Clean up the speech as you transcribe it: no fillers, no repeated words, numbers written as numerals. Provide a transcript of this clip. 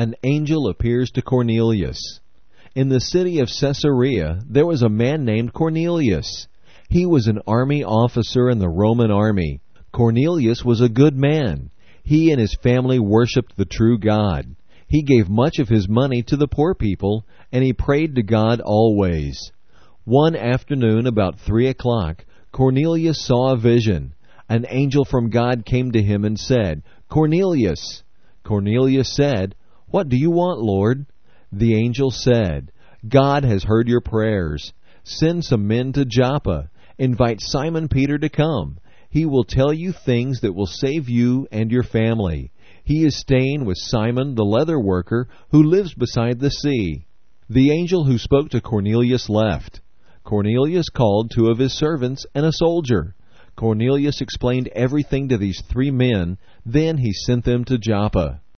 An angel appears to Cornelius. In the city of Caesarea there was a man named Cornelius. He was an army officer in the Roman army. Cornelius was a good man. He and his family worshipped the true God. He gave much of his money to the poor people, and he prayed to God always. One afternoon about 3 o'clock, Cornelius saw a vision. An angel from God came to him and said, "Cornelius." Cornelius said, "What do you want, Lord?" The angel said, "God has heard your prayers. Send some men to Joppa. Invite Simon Peter to come. He will tell you things that will save you and your family. He is staying with Simon the leather worker who lives beside the sea." The angel who spoke to Cornelius left. Cornelius called 2 of his servants and a soldier. Cornelius explained everything to these 3 men. Then he sent them to Joppa.